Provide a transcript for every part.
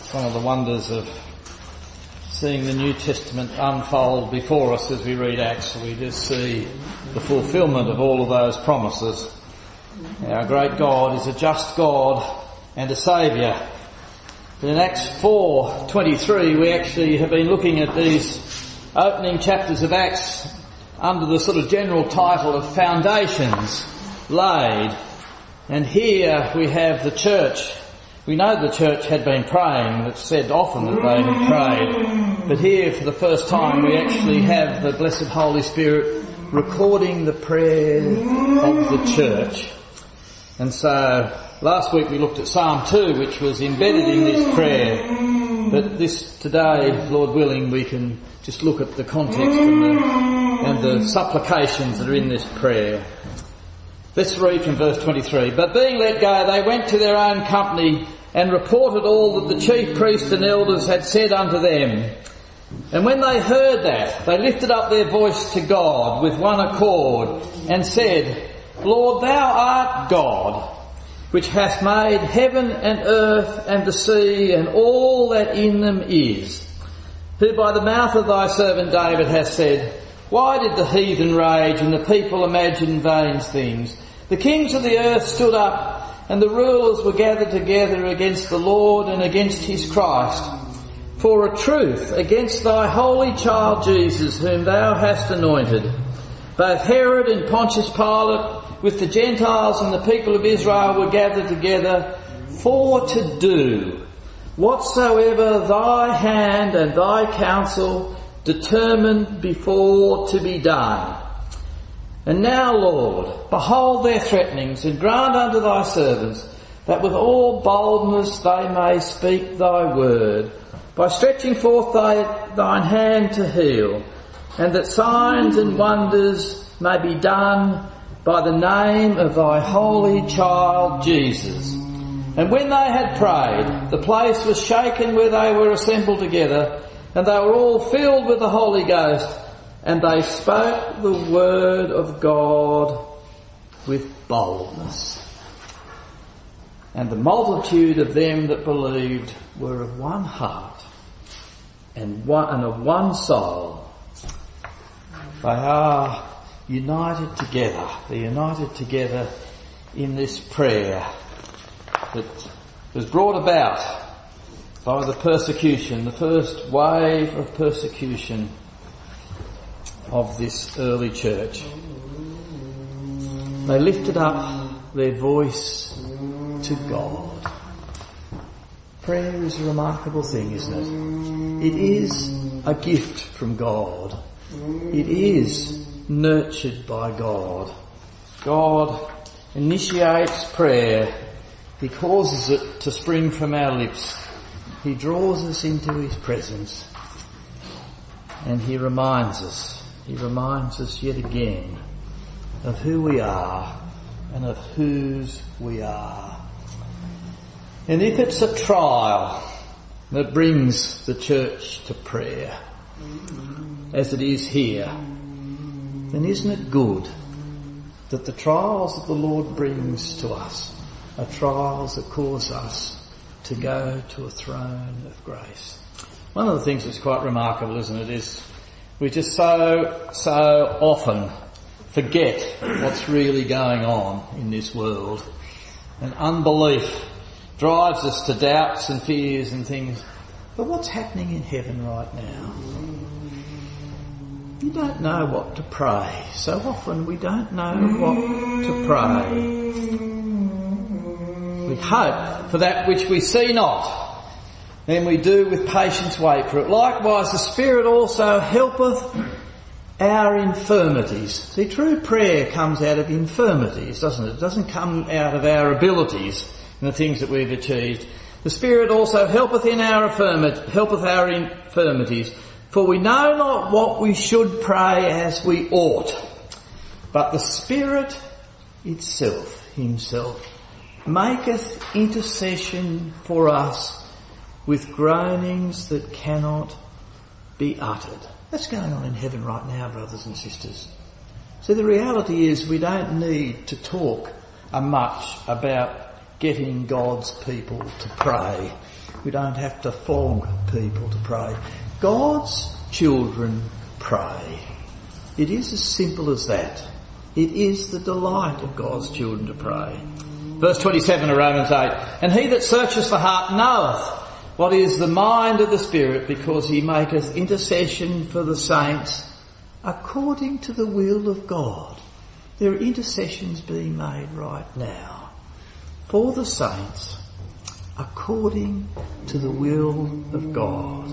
It's one of the wonders of seeing the New Testament unfold before us as we read Acts. We just see the fulfilment of all of those promises. Our great God is a just God and a Saviour. In Acts 4:23 we actually have been looking at these opening chapters of Acts under the sort of general title of Foundations Laid. And here we have the church. We know the church had been praying. It's said often that they had prayed. But here for the first time we actually have the Blessed Holy Spirit recording the prayer of the church. And so last week we looked at Psalm 2, which was embedded in this prayer. But this today, Lord willing, we can just look at the context and the supplications that are in this prayer. Let's read from verse 23. But being let go, they went to their own company and reported all that the chief priests and elders had said unto them. And when they heard that, they lifted up their voice to God with one accord and said, Lord, thou art God, which hast made heaven and earth and the sea and all that in them is, who by the mouth of thy servant David hast said, why did the heathen rage and the people imagine vain things? The kings of the earth stood up and the rulers were gathered together against the Lord and against his Christ. For a truth against thy holy child Jesus, whom thou hast anointed, both Herod and Pontius Pilate with the Gentiles and the people of Israel were gathered together for to do whatsoever thy hand and thy counsel determined before to be done. And now, Lord, behold their threatenings, and grant unto thy servants that with all boldness they may speak thy word, by stretching forth thine hand to heal, and that signs and wonders may be done by the name of thy holy child Jesus. And when they had prayed, the place was shaken where they were assembled together, and they were all filled with the Holy Ghost, and they spoke the word of God with boldness. And the multitude of them that believed were of one heart and of one soul. They are united together. They're united together in this prayer that was brought about by the persecution, the first wave of persecution of this early church. They lifted up their voice to God. Prayer is a remarkable thing, isn't it? It is a gift from God. It is nurtured by God. God initiates prayer. He causes it to spring from our lips. He draws us into his presence. And he reminds us yet again of who we are and of whose we are. And if it's a trial that brings the church to prayer, as it is here, then isn't it good that the trials that the Lord brings to us are trials that cause us to go to a throne of grace? One of the things that's quite remarkable, isn't it, is we just so often forget what's really going on in this world. And unbelief drives us to doubts and fears and things. But what's happening in heaven right now? You don't know what to pray. So often we don't know what to pray. We hope for that which we see not. Then we do with patience wait for it. Likewise the Spirit also helpeth our infirmities. See, true prayer comes out of infirmities, doesn't it? It doesn't come out of our abilities and the things that we've achieved. The Spirit also helpeth our infirmities. For we know not what we should pray as we ought. But the Spirit himself maketh intercession for us with groanings that cannot be uttered. That's going on in heaven right now, brothers and sisters. So the reality is we don't need to talk much about getting God's people to pray. We don't have to flog people to pray. God's children pray. It is as simple as that. It is the delight of God's children to pray. Verse 27 of Romans 8, and he that searcheth the heart knoweth what is the mind of the Spirit, because he maketh intercession for the saints according to the will of God. There are intercessions being made right now for the saints according to the will of God.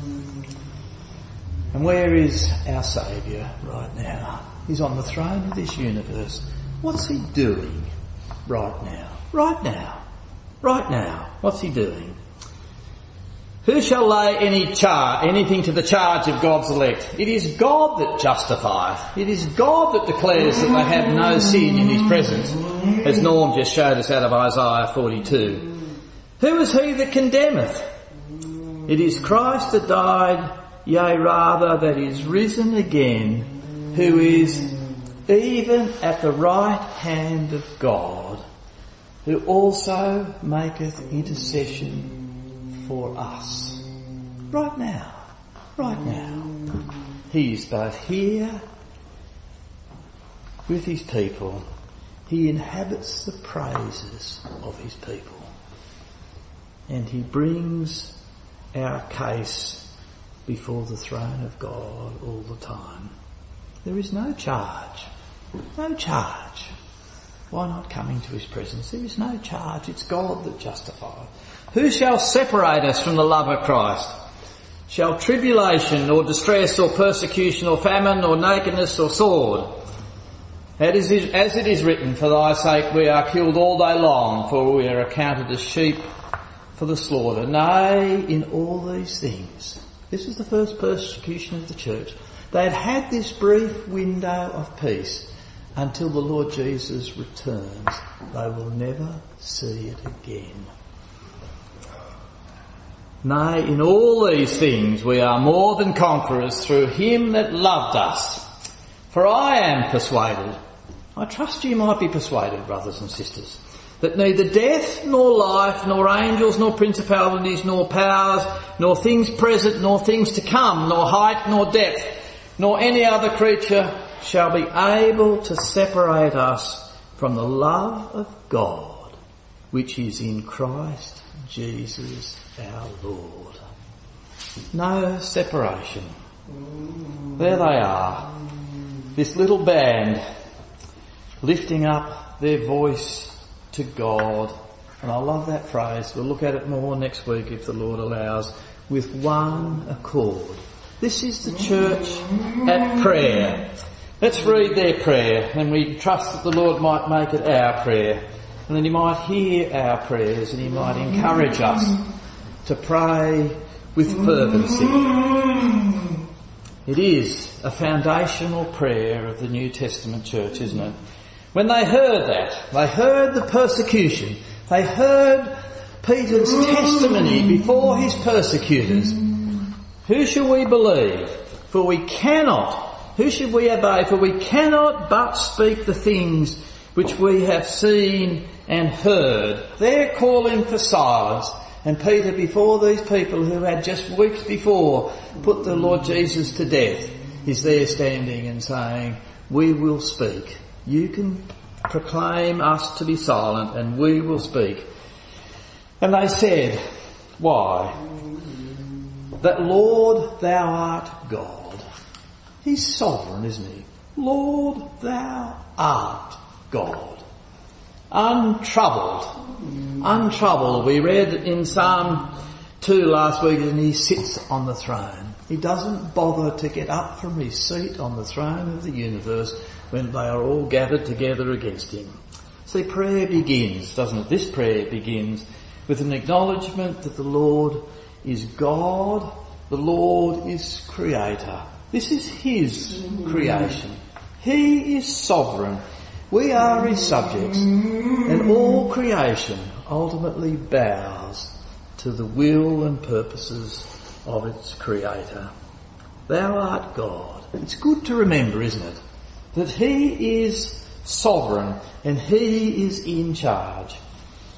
And where is our Saviour right now? He's on the throne of this universe. What's he doing right now? Right now. Right now. What's he doing? Who shall lay anything to the charge of God's elect? It is God that justifieth. It is God that declares that they have no sin in his presence, as Norm just showed us out of Isaiah 42. Who is he that condemneth? It is Christ that died, yea rather that is risen again, who is even at the right hand of God, who also maketh intercession for us. Right now. Right now. He is both here with his people. He inhabits the praises of his people. And he brings our case before the throne of God all the time. There is no charge. No charge. Why not coming to his presence? There is no charge. It's God that justifies. Who shall separate us from the love of Christ? Shall tribulation or distress or persecution or famine or nakedness or sword? As it is written, for thy sake we are killed all day long, for we are accounted as sheep for the slaughter. Nay, in all these things. This is the first persecution of the church. They had this brief window of peace until the Lord Jesus returns. They will never see it again. Nay, in all these things we are more than conquerors through him that loved us. For I am persuaded, I trust you might be persuaded, brothers and sisters, that neither death nor life, nor angels, nor principalities, nor powers, nor things present, nor things to come, nor height, nor depth, nor any other creature shall be able to separate us from the love of God, which is in Christ Jesus our Lord. No separation. There they are, this little band lifting up their voice to God. And I love that phrase. We'll look at it more next week if the Lord allows. With one accord. This is the church at prayer. Let's read their prayer, and we trust that the Lord might make it our prayer, and then he might hear our prayers and he might encourage us to pray with fervency. It is a foundational prayer of the New Testament church, isn't it? When they heard that, they heard the persecution, they heard Peter's testimony before his persecutors. Who shall we believe? For we cannot. Who should we obey? For we cannot but speak the things which we have seen and heard. They're calling for silence. And Peter, before these people who had just weeks before put the Lord Jesus to death, is there standing and saying, we will speak. You can proclaim us to be silent and we will speak. And they said, why? That Lord, thou art God. He's sovereign, isn't he? Lord, thou art God. Untroubled. Untroubled. We read in Psalm 2 last week, and he sits on the throne. He doesn't bother to get up from his seat on the throne of the universe when they are all gathered together against him. See, prayer begins, doesn't it? This prayer begins with an acknowledgement that the Lord is God, the Lord is Creator. This is his creation. He is sovereign. We are his subjects, and all creation ultimately bows to the will and purposes of its Creator. Thou art God. It's good to remember, isn't it, that he is sovereign and he is in charge.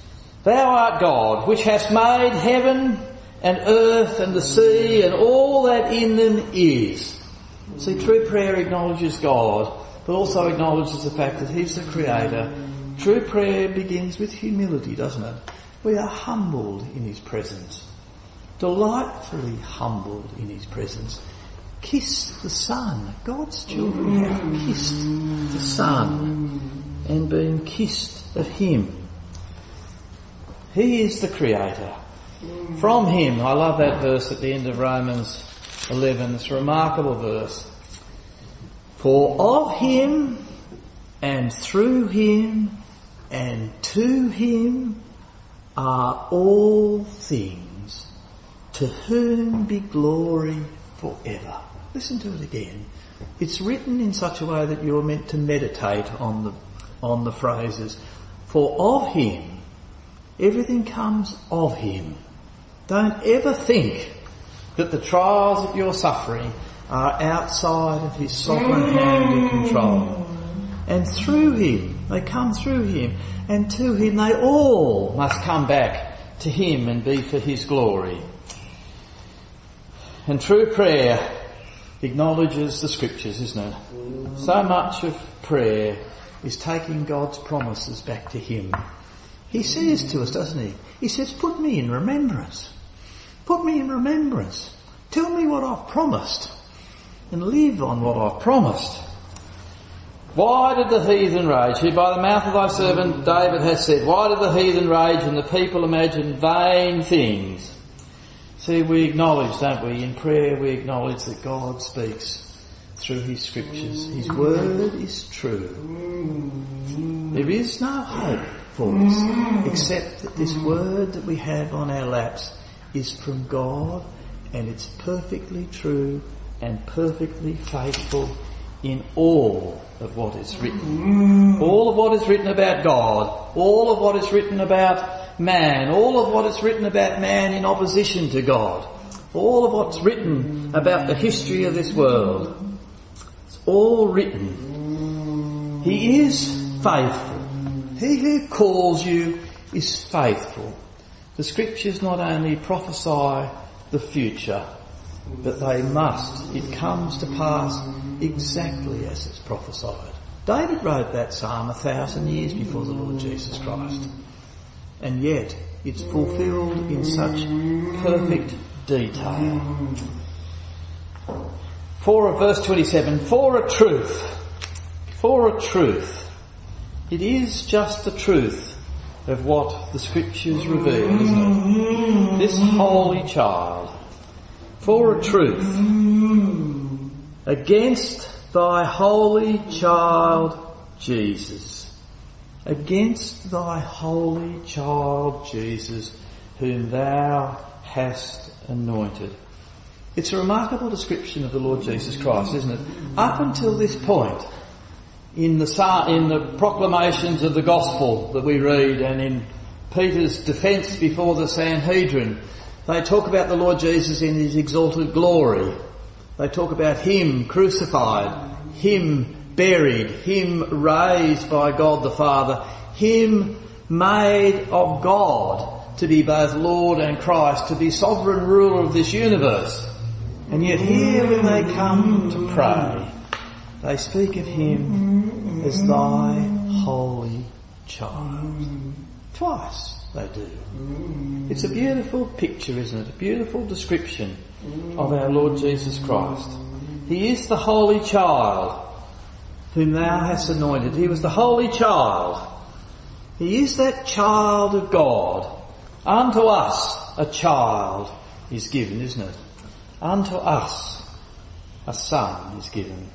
Thou art God, which hast made heaven and earth and the sea and all that in them is. See, true prayer acknowledges God, but also acknowledges the fact that He's the Creator. True prayer begins with humility, doesn't it? We are humbled in His presence, delightfully humbled in His presence. Kiss the Son. God's children have kissed the Son and been kissed of Him. He is the Creator. From Him, I love that verse at the end of Romans 11, it's a remarkable verse. For of Him and through Him and to Him are all things, to whom be glory forever. Listen to it again. It's written in such a way that you're meant to meditate on the phrases. For of Him, everything comes of Him. Don't ever think that the trials that you're suffering are outside of His sovereign hand and control. And through Him, they come through Him, and to Him they all must come back to Him and be for His glory. And true prayer acknowledges the Scriptures, isn't it? So much of prayer is taking God's promises back to Him. He says to us, doesn't He? He says, put me in remembrance. Put me in remembrance. Tell me what I've promised and live on what I've promised. Why did the heathen rage? Who by the mouth of thy servant David has said, why did the heathen rage and the people imagine vain things? See, we acknowledge, don't we, in prayer we acknowledge that God speaks through His Scriptures. His word is true. There is no hope for us except that this word that we have on our laps is from God, and it's perfectly true and perfectly faithful in all of what is written. All of what is written about God, all of what is written about man, all of what is written about man in opposition to God, all of what's written about the history of this world. It's all written. He is faithful. He who calls you is faithful. The Scriptures not only prophesy the future, but it comes to pass exactly as it's prophesied. David wrote that psalm 1,000 years before the Lord Jesus Christ. And yet it's fulfilled in such perfect detail. Verse 27, for a truth. It is just the truth of what the Scriptures reveal, isn't it? This holy child, for a truth, against thy holy child Jesus, against thy holy child Jesus, whom thou hast anointed. It's a remarkable description of the Lord Jesus Christ, isn't it? Up until this point, in the proclamations of the gospel that we read and in Peter's defence before the Sanhedrin, they talk about the Lord Jesus in His exalted glory. They talk about Him crucified, Him buried, Him raised by God the Father, Him made of God to be both Lord and Christ, to be sovereign ruler of this universe. And yet here when they come to pray, they speak of Him as thy holy child. Twice they do. It's a beautiful picture, isn't it? A beautiful description of our Lord Jesus Christ. He is the holy child whom thou hast anointed. He was the holy child. He is that child of God. Unto us a child is given, isn't it? Unto us a son is given.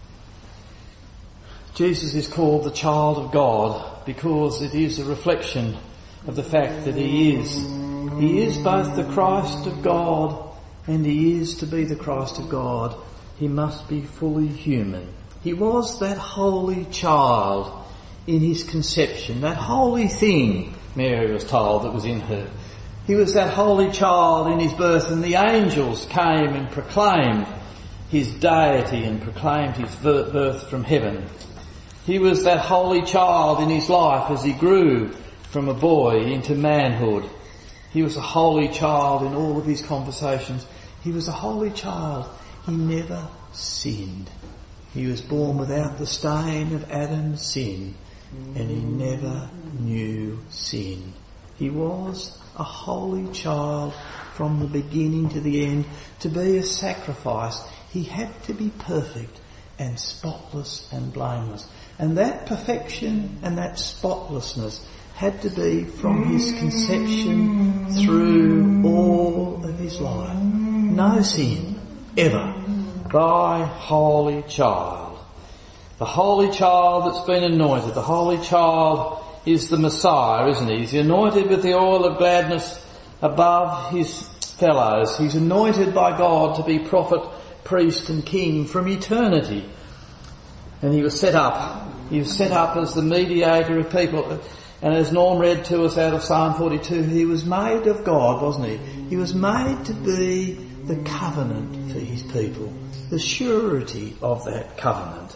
Jesus is called the child of God because it is a reflection of the fact that He is both the Christ of God and He is to be the Christ of God. He must be fully human. He was that holy child in His conception, that holy thing, Mary was told, that was in her. He was that holy child in His birth, and the angels came and proclaimed His deity and proclaimed His birth from heaven. He was that holy child in His life as He grew from a boy into manhood. He was a holy child in all of his conversations. He was a holy child. He never sinned. He was born without the stain of Adam's sin, and he never knew sin. He was a holy child from the beginning to the end. To be a sacrifice, he had to be perfect and spotless and blameless. And that perfection and that spotlessness had to be from his conception through all of his life. No sin, ever. Thy holy child. The holy child that's been anointed. The holy child is the Messiah, isn't he? He's anointed with the oil of gladness above his fellows. He's anointed by God to be prophet, priest and king from eternity. And he was set up. He was set up as the mediator of people. And as Norm read to us out of Psalm 42, he was made of God, wasn't he? He was made to be the covenant for his people, the surety of that covenant.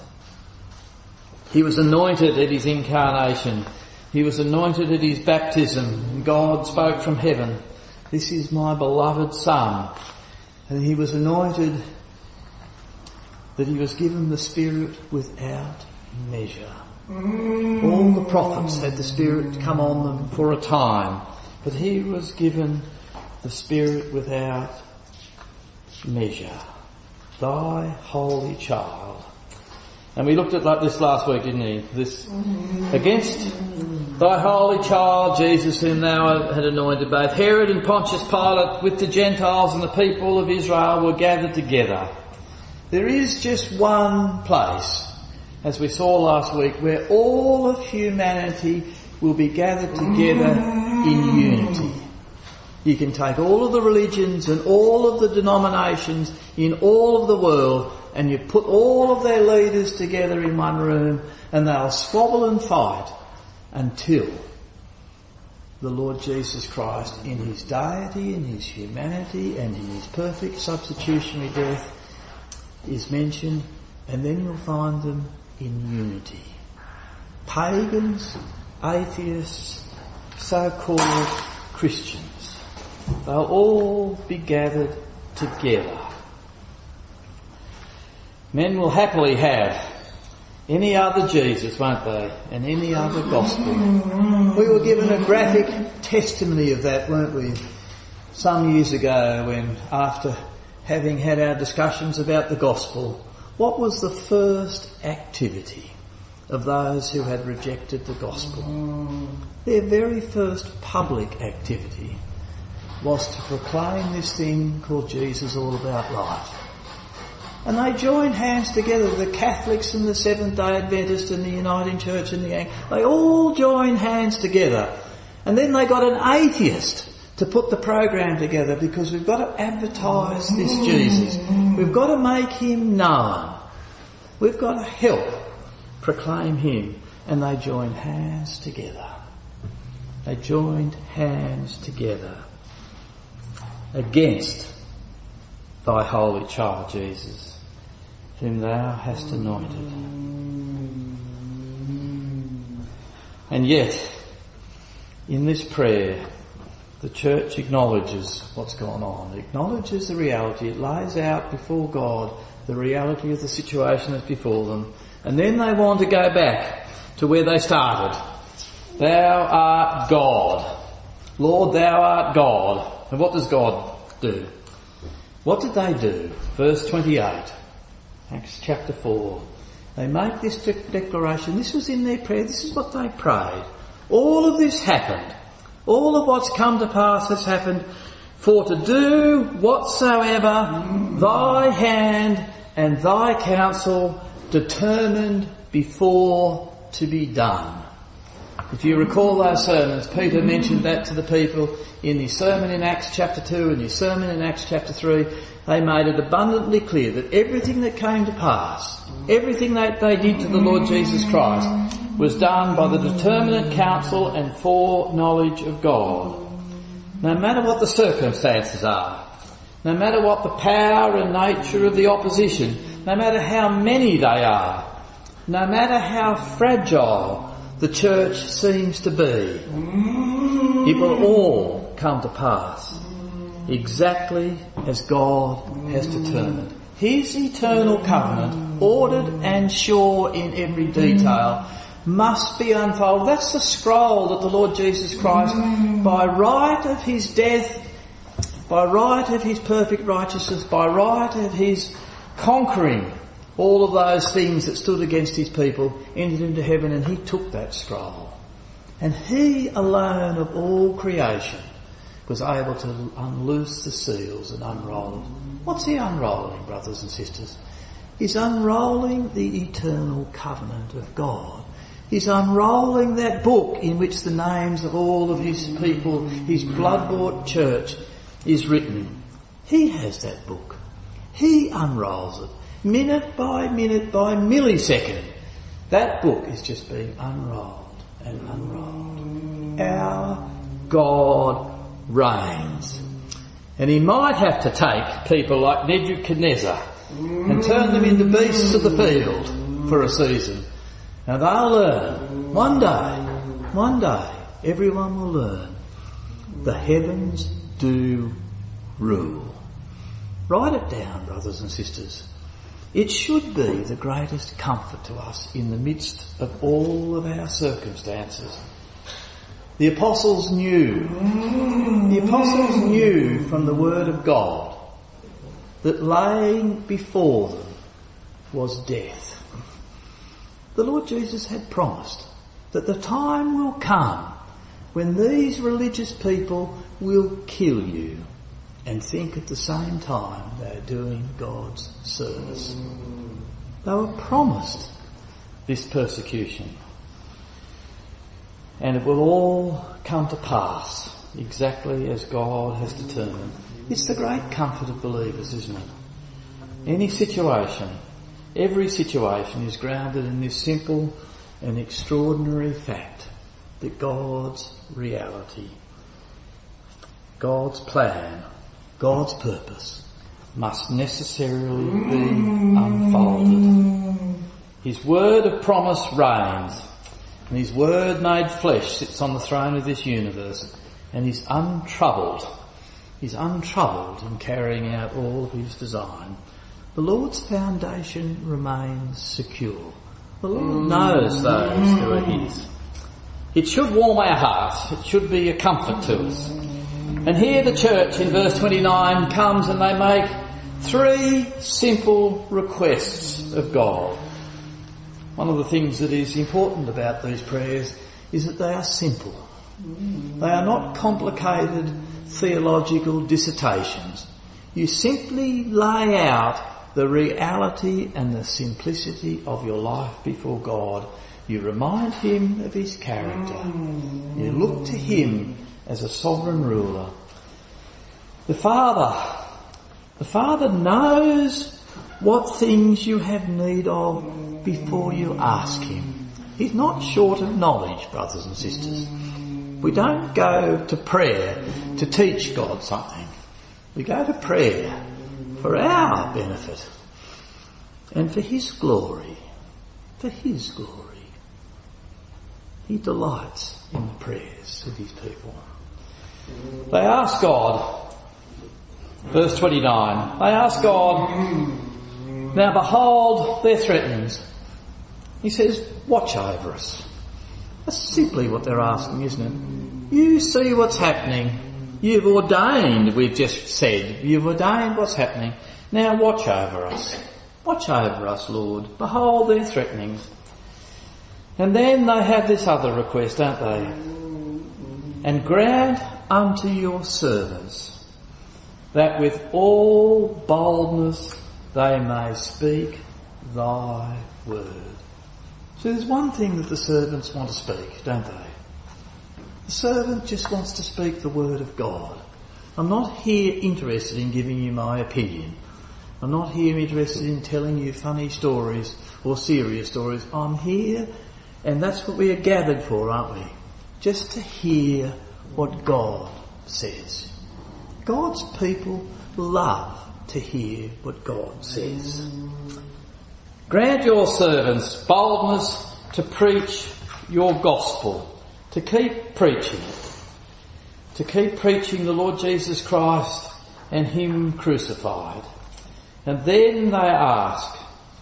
He was anointed at his incarnation. He was anointed at his baptism. God spoke from heaven, "This is my beloved Son." And he was anointed that he was given the Spirit without measure. All the prophets had the Spirit come on them for a time, but he was given the Spirit without measure. Thy holy child. And we looked at like this last week, didn't we? This against thy holy child, Jesus, whom thou had anointed. Both Herod and Pontius Pilate with the Gentiles and the people of Israel were gathered together. There is just one place, as we saw last week, where all of humanity will be gathered together in unity. You can take all of the religions and all of the denominations in all of the world and you put all of their leaders together in one room and they'll squabble and fight until the Lord Jesus Christ, in his deity, in his humanity and in his perfect substitutionary death, is mentioned, and then you'll find them in unity. Pagans, atheists, so-called Christians, they'll all be gathered together. Men will happily have any other Jesus, won't they? And any other gospel. We were given a graphic testimony of that, weren't we? Some years ago when, after having had our discussions about the gospel, what was the first activity of those who had rejected the gospel? Their very first public activity was to proclaim this thing called Jesus all about life. And they joined hands together, the Catholics and the Seventh-day Adventists and the Uniting Church and the Anglican. They all joined hands together. And then they got an atheist to put the program together, because we've got to advertise this Jesus. We've got to make him known. We've got to help proclaim him. And they joined hands together. They joined hands together against thy holy child Jesus, whom thou hast anointed. And yet, in this prayer, the church acknowledges what's gone on. It acknowledges the reality. It lays out before God the reality of the situation that's before them. And then they want to go back to where they started. Thou art God. Lord, thou art God. And what does God do? What did they do? Verse 28, Acts chapter 4. They make this declaration. This was in their prayer. This is what they prayed. All of this happened. All of what's come to pass has happened for to do whatsoever thy hand and thy counsel determined before to be done. If you recall those sermons, Peter mentioned that to the people in his sermon in Acts chapter 2 and his sermon in Acts chapter 3. They made it abundantly clear that everything that came to pass, everything that they did to the Lord Jesus Christ, was done by the determinate counsel and foreknowledge of God. No matter what the circumstances are, no matter what the power and nature of the opposition, no matter how many they are, no matter how fragile the church seems to be, it will all come to pass exactly as God has determined. His eternal covenant, ordered and sure in every detail, must be unfolded. That's the scroll that the Lord Jesus Christ, by right of his death, by right of his perfect righteousness, by right of his conquering all of those things that stood against his people, entered into heaven, and he took that scroll. And he alone of all creation was able to unloose the seals and unroll it. What's he unrolling, brothers and sisters? He's unrolling the eternal covenant of God. He's unrolling that book in which the names of all of his people, his blood-bought church, is written. He has that book. He unrolls it, minute by millisecond. That book is just being unrolled and unrolled. Our God reigns. And he might have to take people like Nebuchadnezzar and turn them into beasts of the field for a season. And they'll learn. One day, everyone will learn. The heavens do rule. Write it down, brothers and sisters. It should be the greatest comfort to us in the midst of all of our circumstances. The apostles knew from the Word of God that laying before them was death. The Lord Jesus had promised that the time will come when these religious people will kill you and think at the same time they're doing God's service. They were promised this persecution. And it will all come to pass exactly as God has determined. It's the great comfort of believers, isn't it? Any situation, every situation is grounded in this simple and extraordinary fact that God's reality, God's plan, God's purpose must necessarily be unfolded. His word of promise reigns, and his word made flesh sits on the throne of this universe, and he's untroubled. He's untroubled in carrying out all of his design. The Lord's foundation remains secure. The Lord knows those who are his. It should warm our hearts. It should be a comfort to us. And here the church in verse 29 comes and they make 3 simple requests of God. One of the things that is important about these prayers is that they are simple. They are not complicated theological dissertations. You simply lay out the reality and the simplicity of your life before God. You remind him of his character. You look to him as a sovereign ruler. The Father knows what things you have need of before you ask him. He's not short of knowledge, brothers and sisters. We don't go to prayer to teach God something. We go to prayer for our benefit and for his glory. For his glory. He delights in the prayers of his people. They ask God, verse 29, they ask God, now behold their threatenings. He says, watch over us. That's simply what they're asking, isn't it? You see what's happening. You've ordained, we've just said, you've ordained what's happening. Now watch over us. Watch over us, Lord. Behold their threatenings. And then they have this other request, don't they? And grant unto your servants that with all boldness they may speak thy word. So there's one thing that the servants want to speak, don't they? The servant just wants to speak the word of God. I'm not here interested in giving you my opinion. I'm not here interested in telling you funny stories or serious stories. I'm here, and that's what we are gathered for, aren't we? Just to hear what God says. God's people love to hear what God says. Grant your servants boldness to preach your gospel, to keep preaching the Lord Jesus Christ and Him crucified. And then they ask,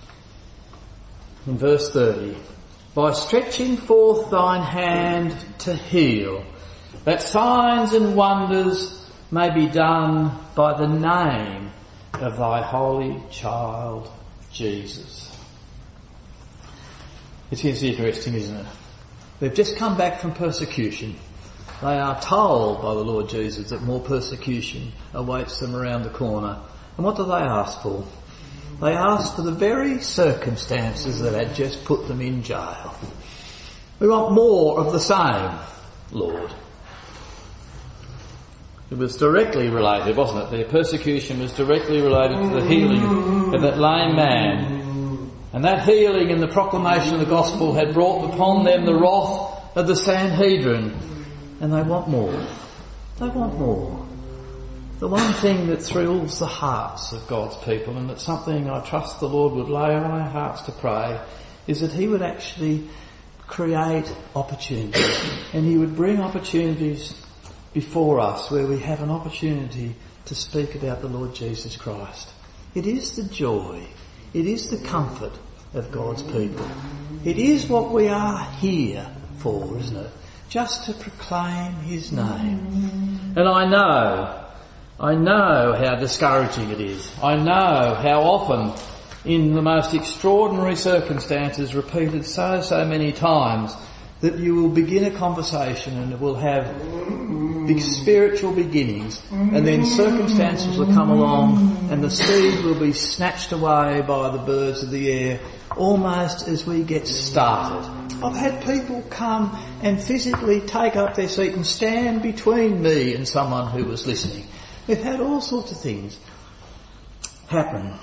in verse 30, by stretching forth thine hand to heal, that signs and wonders may be done by the name of thy holy child Jesus. It is interesting, isn't it? They've just come back from persecution. They are told by the Lord Jesus that more persecution awaits them around the corner. And what do they ask for? They ask for the very circumstances that had just put them in jail. We want more of the same, Lord. It was directly related, wasn't it? Their persecution was directly related to the healing of that lame man. And that healing and the proclamation of the gospel had brought upon them the wrath of the Sanhedrin. And they want more. They want more. The one thing that thrills the hearts of God's people, and it's something I trust the Lord would lay on our hearts to pray, is that He would actually create opportunities. And He would bring opportunities before us where we have an opportunity to speak about the Lord Jesus Christ. It is the joy, it is the comfort of God's people. It is what we are here for, isn't it? Just to proclaim His name. And I know how discouraging it is. I know how often in the most extraordinary circumstances, repeated so many times, that you will begin a conversation and it will have big spiritual beginnings, and then circumstances will come along and the seed will be snatched away by the birds of the air almost as we get started. I've had people come and physically take up their seat and stand between me and someone who was listening. We've had all sorts of things happen.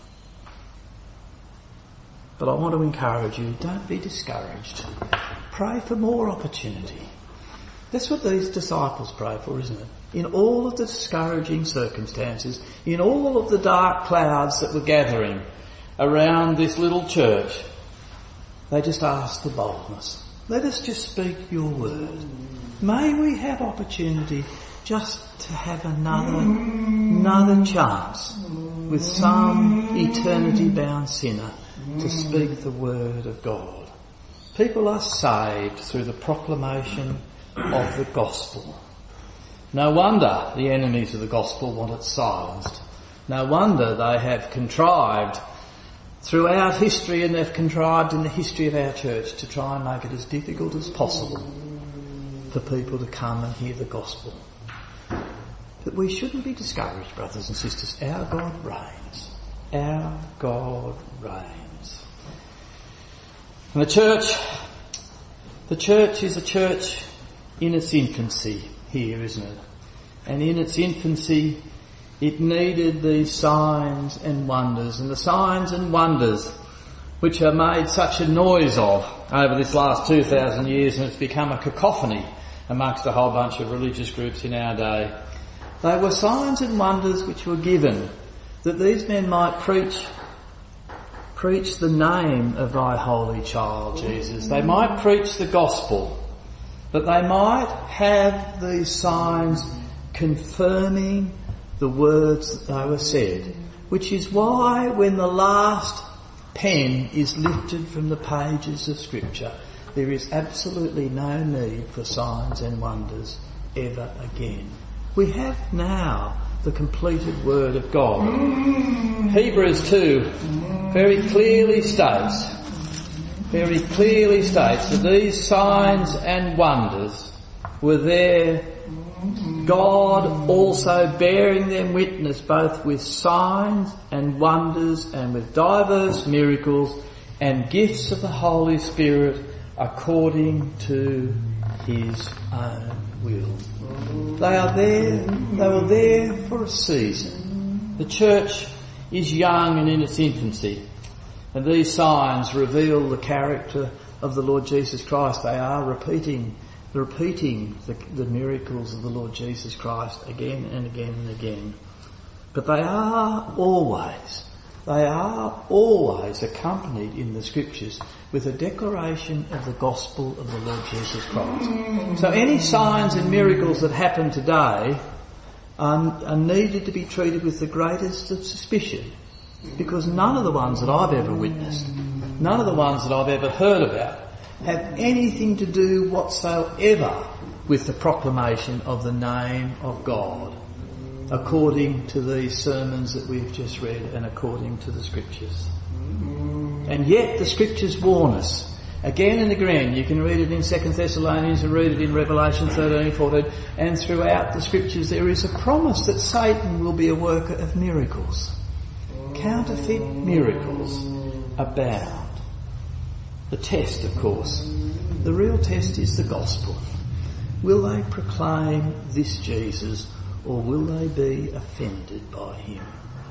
But I want to encourage you, don't be discouraged. Pray for more opportunity. That's what these disciples pray for, isn't it? In all of the discouraging circumstances, in all of the dark clouds that were gathering around this little church, they just ask for boldness. Let us just speak your word. May we have opportunity just to have another chance with some eternity-bound sinner to speak the word of God. People are saved through the proclamation of the gospel. No wonder the enemies of the gospel want it silenced. No wonder they have contrived throughout history, and they've contrived in the history of our church to try and make it as difficult as possible for people to come and hear the gospel. But we shouldn't be discouraged, brothers and sisters. Our God reigns. Our God reigns. And the church is a church in its infancy here, isn't it? And in its infancy, it needed these signs and wonders. And the signs and wonders which are made such a noise of over this last 2,000 years, and it's become a cacophony amongst a whole bunch of religious groups in our day. They were signs and wonders which were given that these men might preach the name of thy holy child, Jesus. They might preach the gospel, but they might have these signs confirming the words that they were said, which is why when the last pen is lifted from the pages of Scripture, there is absolutely no need for signs and wonders ever again. We have now the completed Word of God. Hebrews 2 very clearly states that these signs and wonders were there, God also bearing them witness both with signs and wonders and with diverse miracles and gifts of the Holy Spirit according to His own will. They were there for a season. The church is young and in its infancy, and these signs reveal the character of the Lord Jesus Christ. They are repeating the miracles of the Lord Jesus Christ again and again and again. But they are always they are always accompanied in the Scriptures with a declaration of the gospel of the Lord Jesus Christ. So any signs and miracles that happen today are needed to be treated with the greatest of suspicion, because none of the ones that I've ever witnessed, none of the ones that I've ever heard about, have anything to do whatsoever with the proclamation of the name of God, according to these sermons that we've just read and according to the Scriptures. And yet the Scriptures warn us again and again. You can read it in 2 Thessalonians and read it in Revelation 13, 14, and throughout the Scriptures there is a promise that Satan will be a worker of miracles. Counterfeit miracles abound. The test, of course, the real test is the gospel. Will they proclaim this Jesus, or will they be offended by him?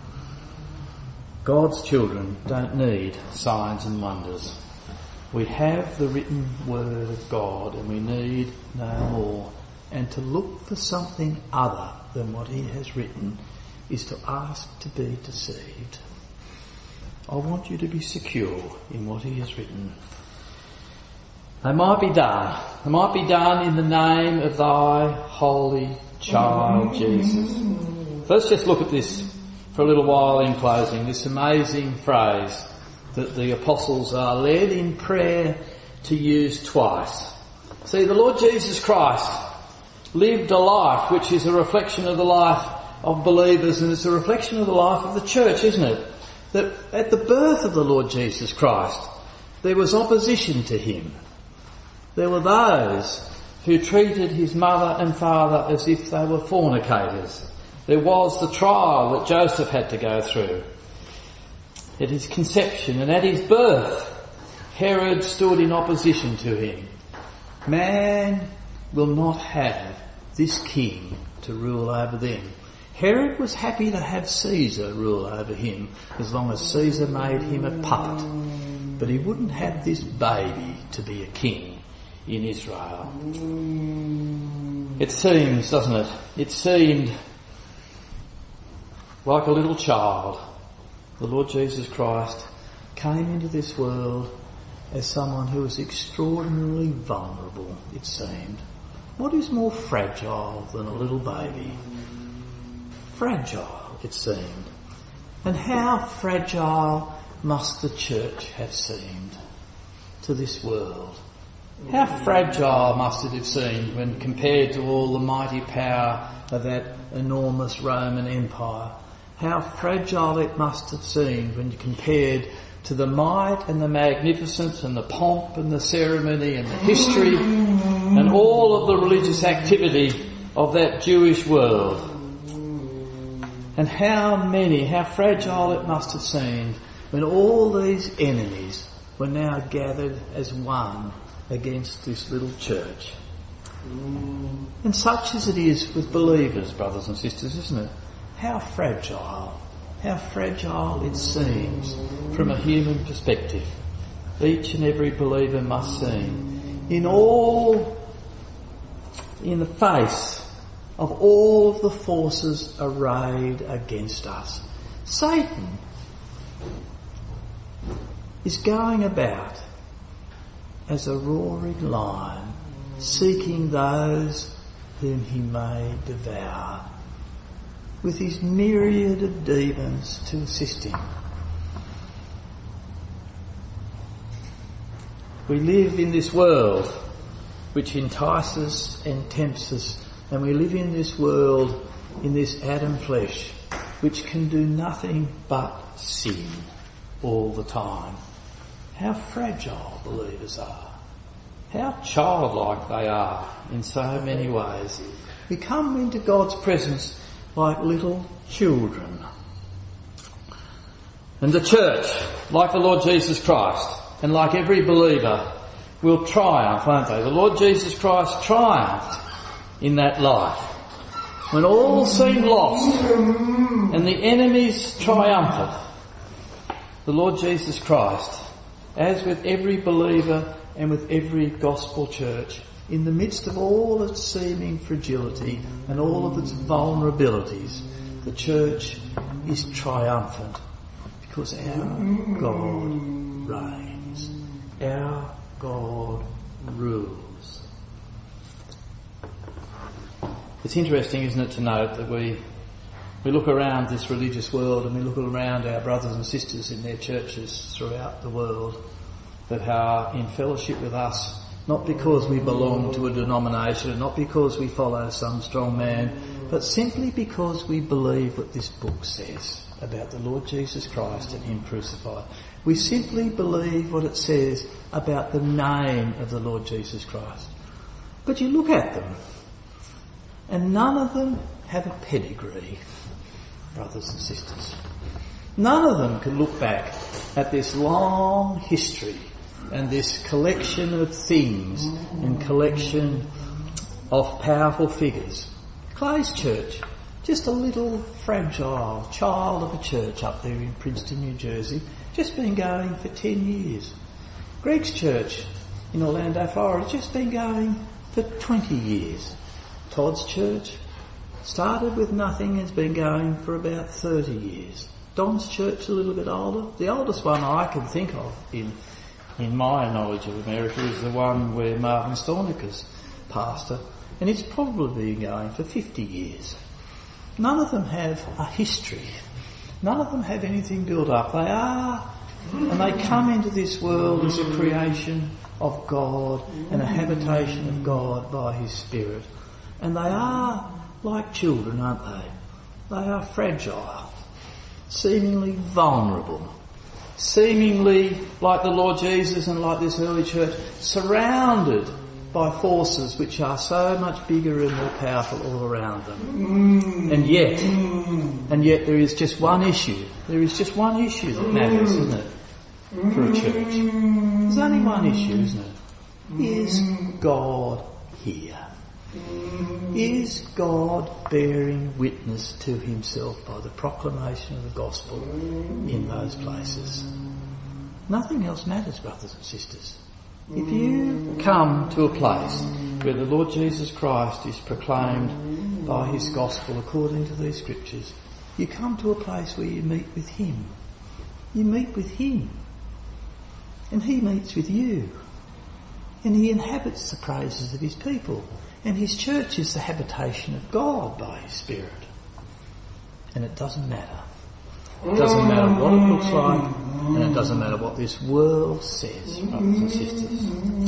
God's children don't need signs and wonders. We have the written word of God, and we need no more. And to look for something other than what he has written is to ask to be deceived. I want you to be secure in what he has written. They might be done. They might be done in the name of thy holy child Jesus. Let's just look at this for a little while in closing, this amazing phrase that the apostles are led in prayer to use twice. See, the Lord Jesus Christ lived a life which is a reflection of the life of believers, and it's a reflection of the life of the church, isn't it? That at the birth of the Lord Jesus Christ, there was opposition to him. There were those who treated his mother and father as if they were fornicators. There was the trial that Joseph had to go through at his conception, and at his birth, Herod stood in opposition to him. Man will not have this king to rule over them. Herod was happy to have Caesar rule over him as long as Caesar made him a puppet. But he wouldn't have this baby to be a king in Israel. It seems, doesn't it? It seemed like a little child. The Lord Jesus Christ came into this world as someone who was extraordinarily vulnerable, it seemed. What is more fragile than a little baby? Fragile, it seemed. And how fragile must the church have seemed to this world? How fragile must it have seemed when compared to all the mighty power of that enormous Roman Empire? How fragile it must have seemed when compared to the might and the magnificence and the pomp and the ceremony and the history and all of the religious activity of that Jewish world. And how fragile it must have seemed when all these enemies were now gathered as one against this little church. And such as it is with believers, brothers and sisters, isn't it? How fragile it seems from a human perspective. Each and every believer must seem in the face of all of the forces arrayed against us. Satan is going about as a roaring lion, seeking those whom he may devour, with his myriad of demons to assist him. We live in this world which entices and tempts us, and we live in this world, in this Adam flesh, which can do nothing but sin all the time. How fragile believers are. How childlike they are in so many ways. We come into God's presence like little children. And the church, like the Lord Jesus Christ, and like every believer, will triumph, won't they? The Lord Jesus Christ triumphed in that life. When all seemed lost and the enemies triumphant, the Lord Jesus Christ, as with every believer and with every gospel church, in the midst of all its seeming fragility and all of its vulnerabilities, the church is triumphant Because our God reigns. Our God rules. It's interesting, isn't it, to note that we look around this religious world and we look around our brothers and sisters in their churches throughout the world that are in fellowship with us, not because we belong to a denomination, not because we follow some strong man, but simply because we believe what this book says about the Lord Jesus Christ and Him crucified. We simply believe what it says about the name of the Lord Jesus Christ. But you look at them, and none of them have a pedigree, brothers and sisters. None of them can look back at this long history and this collection of things and collection of powerful figures. Clay's church, just a little fragile child of a church up there in Princeton, New Jersey, just been going for 10 years. Greg's church in Orlando, Florida, just been going for 20 years. Todd's church started with nothing and has been going for about 30 years. Don's church a little bit older. The oldest one I can think of in my knowledge of America is the one where Marvin Storniker's pastor, and it's probably been going for 50 years. None of them have a history. None of them have anything built up. They are, and they come into this world as a creation of God and a habitation of God by His Spirit. And they are like children, aren't they? They are fragile, seemingly vulnerable, seemingly like the Lord Jesus and like this early church, surrounded by forces which are so much bigger and more powerful all around them. And yet there is just one issue. There is just one issue that matters, isn't it, for a church? There's only one issue, isn't it? Is God here? Is God bearing witness to Himself by the proclamation of the gospel in those places? Nothing else matters, brothers and sisters. If you come to a place where the Lord Jesus Christ is proclaimed by His gospel according to these scriptures, you come to a place where you meet with Him. You meet with Him. And He meets with you. And He inhabits the praises of His people. And His church is the habitation of God by His Spirit. And it doesn't matter. It doesn't matter what it looks like, and it doesn't matter what this world says, brothers and sisters.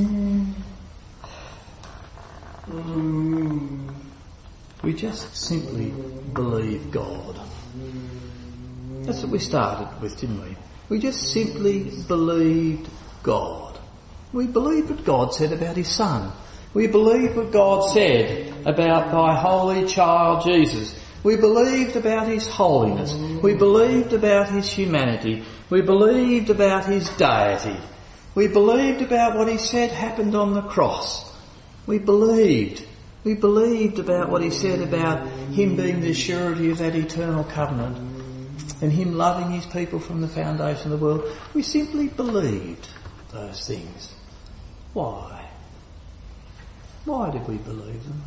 We just simply believe God. That's what we started with, didn't we? We just simply believed God. We believed what God said about His Son. We believed what God said about Thy holy child Jesus. We believed about His holiness. We believed about His humanity. We believed about His deity. We believed about what He said happened on the cross. We believed about what He said about Him being the surety of that eternal covenant and Him loving His people from the foundation of the world. We simply believed those things. Why? Why did we believe them?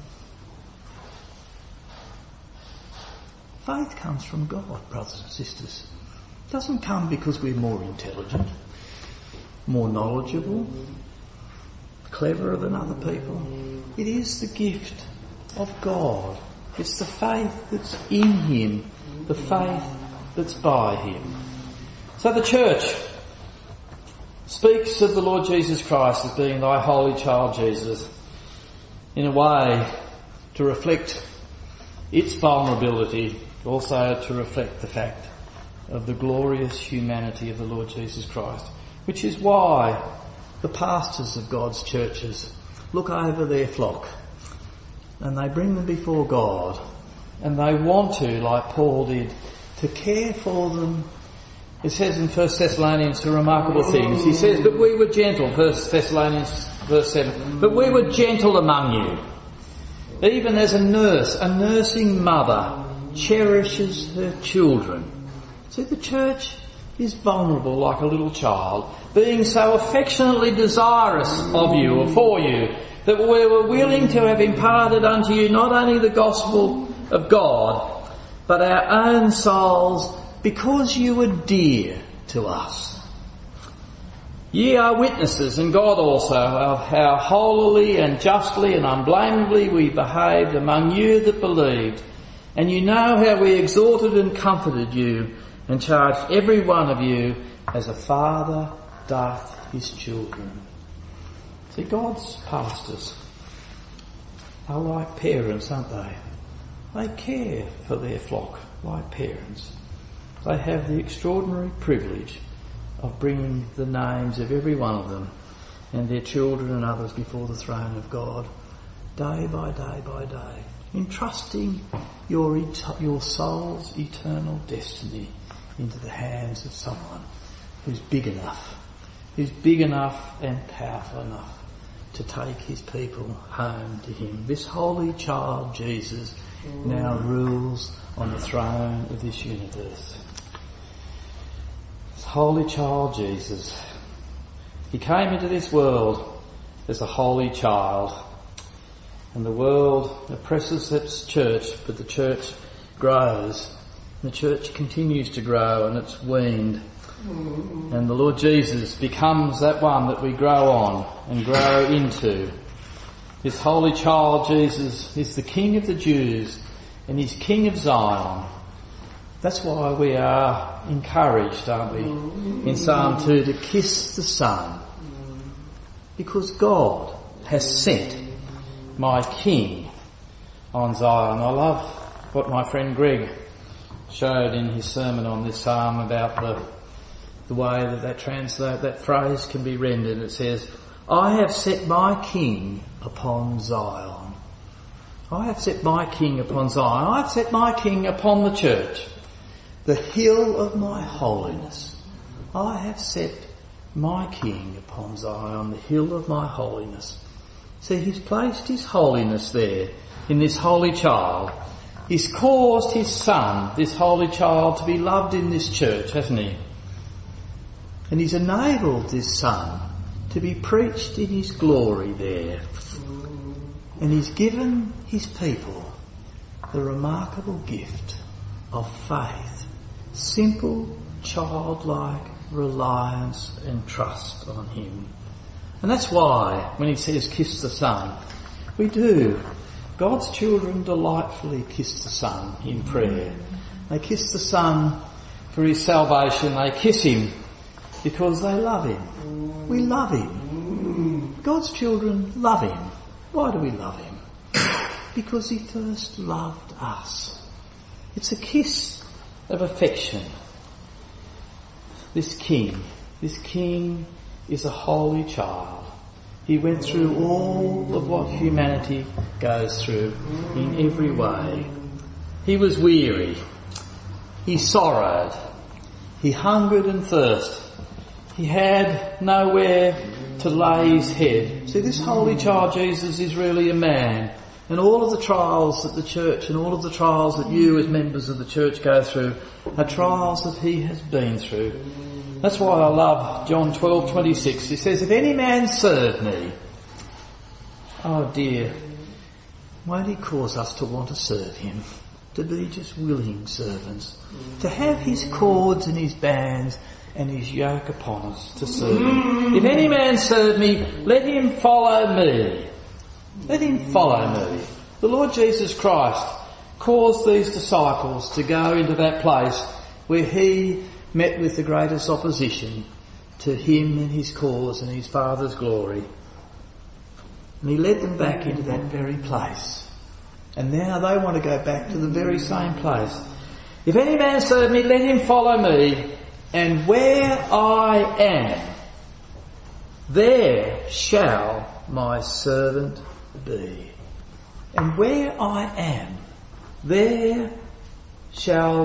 Faith comes from God, brothers and sisters. It doesn't come because we're more intelligent, more knowledgeable, cleverer than other people. It is the gift of God. It's the faith that's in Him, the faith that's by Him. So the church speaks of the Lord Jesus Christ as being Thy holy child Jesus in a way to reflect its vulnerability, also to reflect the fact of the glorious humanity of the Lord Jesus Christ, which is why the pastors of God's churches look over their flock and they bring them before God, and they want to, like Paul did, to care for them. It says in 1 Thessalonians some remarkable things. He says, but we were gentle, 1 Thessalonians verse 7, but we were gentle among you, even as a nursing mother cherishes her children. See, the church is vulnerable like a little child, being so affectionately desirous of you or for you, that we were willing to have imparted unto you not only the gospel of God, but our own souls, because you were dear to us. Ye are witnesses, and God also, of how holily and justly and unblameably we behaved among you that believed. And you know how we exhorted and comforted you, and charged every one of you as a father doth his children. See, God's pastors are like parents, aren't they? They care for their flock like parents. They have the extraordinary privilege of bringing the names of every one of them and their children and others before the throne of God, day by day by day, entrusting your soul's eternal destiny into the hands of someone who's big enough and powerful enough to take his people home to him. This holy child, Jesus, now rules on the throne of this universe. This holy child, Jesus, he came into this world as a holy child. And the world oppresses its church, but the church grows. The church continues to grow, and it's weaned. And the Lord Jesus becomes that one that we grow on and grow into. This holy child, Jesus, is the King of the Jews, and he's King of Zion. That's why we are encouraged, aren't we, in Psalm 2 to kiss the Son. Because God has sent my King on Zion. I love what my friend Greg showed in his sermon on this psalm about the way that phrase can be rendered. It says, I have set my King upon Zion. I have set my King upon Zion. I have set my King upon the church, the hill of my holiness. I have set my King upon Zion, the hill of my holiness. See, he's placed his holiness there in this holy child. He's caused his Son, this holy child, to be loved in this church, hasn't he? And he's enabled this Son to be preached in his glory there. And he's given his people the remarkable gift of faith, simple, childlike reliance and trust on him. And that's why, when he says kiss the Son, we do. God's children delightfully kiss the Son in prayer. They kiss the Son for his salvation. They kiss him because they love him. We love him. God's children love him. Why do we love him? Because he first loved us. It's a kiss of affection. This King is a holy child. He went through all of what humanity goes through in every way. He was weary. He sorrowed. He hungered and thirsted. He had nowhere to lay his head. See, this holy child Jesus is really a man. And all of the trials that the church and all of the trials that you as members of the church go through are trials that he has been through. That's why I love John 12:26. He says, if any man serve me, oh dear, won't he cause us to want to serve him? To be just willing servants. To have his cords and his bands and his yoke upon us to serve him. If any man serve me, let him follow me. Let him follow me. The Lord Jesus Christ caused these disciples to go into that place where he met with the greatest opposition to him and his cause and his Father's glory. And he led them back into that very place. And now they want to go back to the very same place. If any man serve me, let him follow me. And where I am, there shall my servant be. And where I am, there shall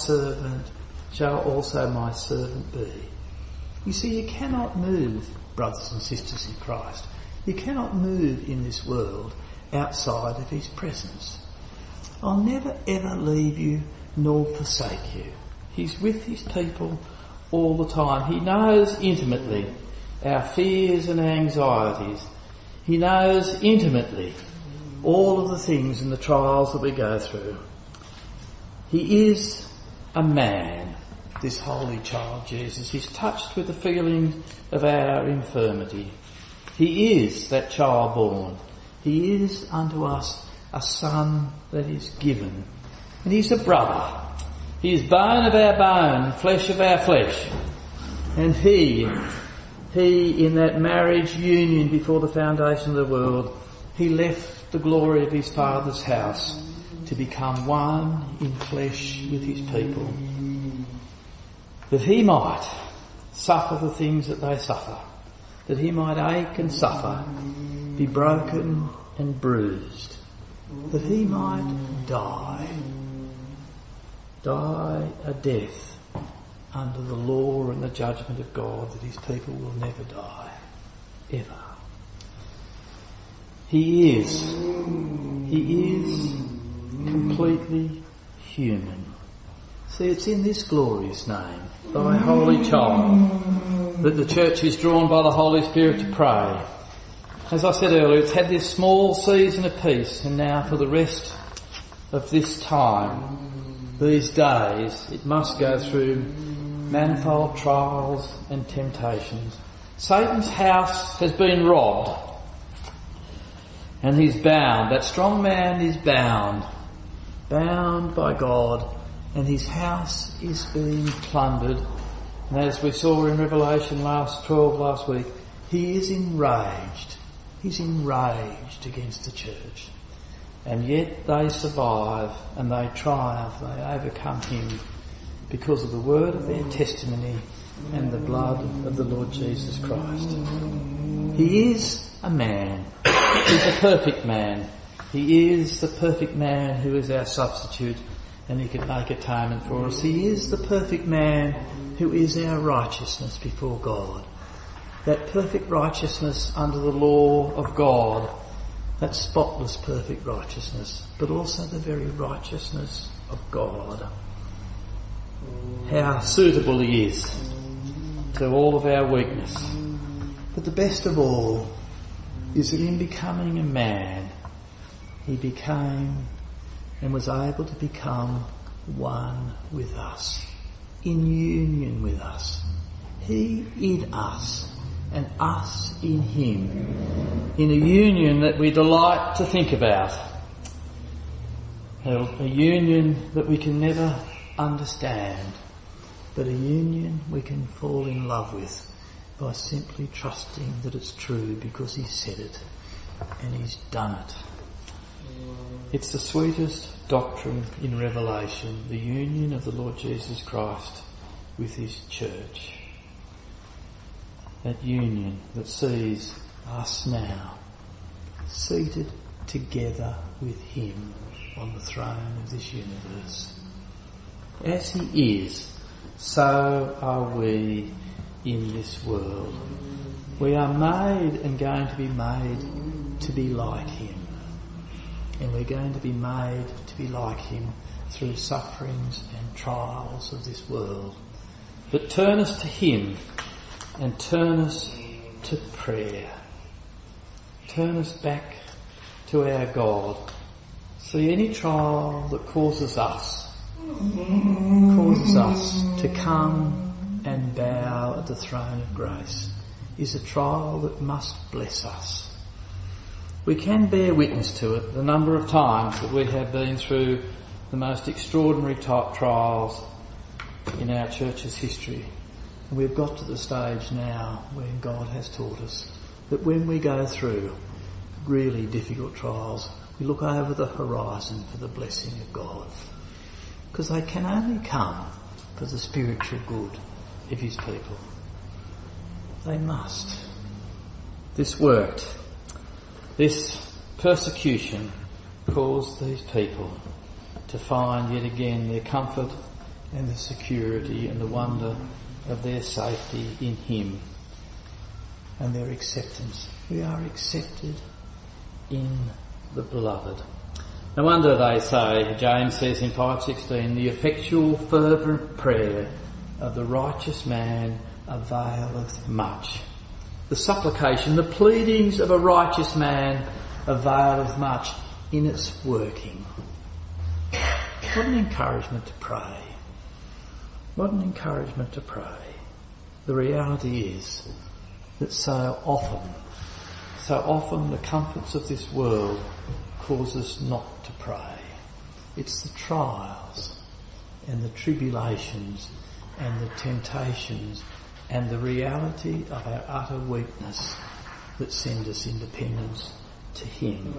also my servant be. You see, you cannot move, brothers and sisters in Christ. You cannot move in this world outside of his presence. I'll never ever leave you nor forsake you. He's with his people all the time. He knows intimately our fears and anxieties. He knows intimately all of the things and the trials that we go through. He is a man, this holy child Jesus. He's touched with the feeling of our infirmity. He is that child born. He is unto us a son that is given. And he's a brother. He is bone of our bone, flesh of our flesh. And he in that marriage union before the foundation of the world, he left the glory of his Father's house to become one in flesh with his people, that he might suffer the things that they suffer, that he might ache and suffer, be broken and bruised, that he might die a death under the law and the judgment of God, that his people will never die, ever. He is completely human. See, it's in this glorious name, thy holy child, that the church is drawn by the Holy Spirit to pray. As I said earlier, it's had this small season of peace, and now for the rest of this time, these days, it must go through manifold trials and temptations. Satan's house has been robbed, and he's bound. That strong man is bound by God, and his house is being plundered. And as we saw in Revelation 12 last week, he is enraged. He's enraged against the church. And yet they survive and they triumph, they overcome him because of the word of their testimony and the blood of the Lord Jesus Christ. He is a man. He's a perfect man. He is the perfect man who is our substitute, and he can make atonement for us. He is the perfect man who is our righteousness before God. That perfect righteousness under the law of God, that spotless perfect righteousness, but also the very righteousness of God. How suitable he is to all of our weakness. But the best of all is that in becoming a man, he became and was able to become one with us, in union with us. He in us and us in him, in a union that we delight to think about, a union that we can never understand, but a union we can fall in love with by simply trusting that it's true because he said it and he's done it. It's the sweetest doctrine in Revelation, the union of the Lord Jesus Christ with his church. That union that sees us now seated together with him on the throne of this universe. As he is, so are we in this world. We are made and going to be made to be like him. And we're going to be made to be like him through sufferings and trials of this world. But turn us to him and turn us to prayer. Turn us back to our God. See, any trial that causes us to come and bow at the throne of grace is a trial that must bless us. We can bear witness to it the number of times that we have been through the most extraordinary type trials in our church's history. And we've got to the stage now when God has taught us that when we go through really difficult trials, we look over the horizon for the blessing of God. Because they can only come for the spiritual good of his people. They must. This worked. This persecution caused these people to find yet again their comfort and the security and the wonder of their safety in him and their acceptance. We are accepted in the beloved. No wonder they say, James says in 5:16, the effectual fervent prayer of the righteous man availeth much. The supplication, the pleadings of a righteous man availeth much in its working. What an encouragement to pray. What an encouragement to pray. The reality is that so often the comforts of this world cause us not to pray. It's the trials and the tribulations and the temptations and the reality of our utter weakness that send us in dependence to Him.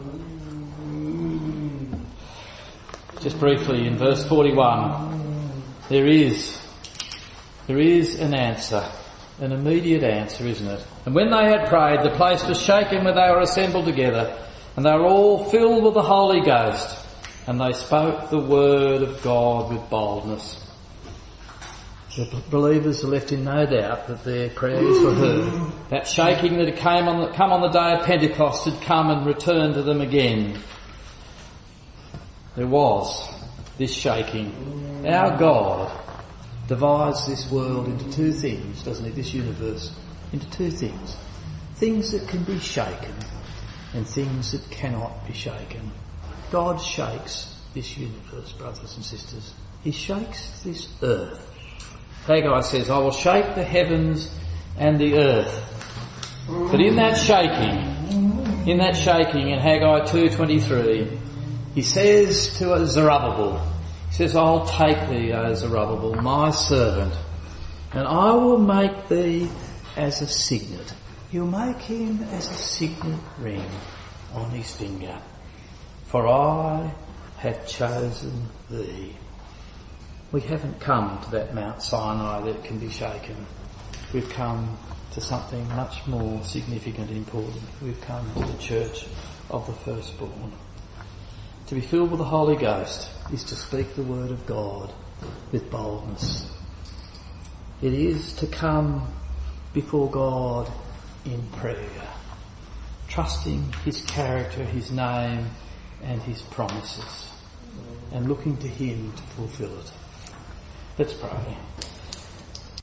Just briefly, in verse 41, there is an answer, an immediate answer, isn't it? And when they had prayed, the place was shaken when they were assembled together, and they were all filled with the Holy Ghost, and they spoke the word of God with boldness. The believers are left in no doubt that their prayers were heard. That shaking that had come on the day of Pentecost had come and returned to them again. There was this shaking. Our God divides this world into two things, doesn't He? This universe into two things. Things that can be shaken and things that cannot be shaken. God shakes this universe, brothers and sisters. He shakes this earth. Haggai says, I will shake the heavens and the earth. But in that shaking in Haggai 2:23, he says to Zerubbabel, he says, I'll take thee, O Zerubbabel, my servant, and I will make thee as a signet. He'll make him as a signet ring on his finger. For I have chosen thee. We haven't come to that Mount Sinai that can be shaken. We've come to something much more significant and important. We've come to the church of the firstborn. To be filled with the Holy Ghost is to speak the word of God with boldness. It is to come before God in prayer, trusting His character, His name and His promises, and looking to Him to fulfill it. Let's pray.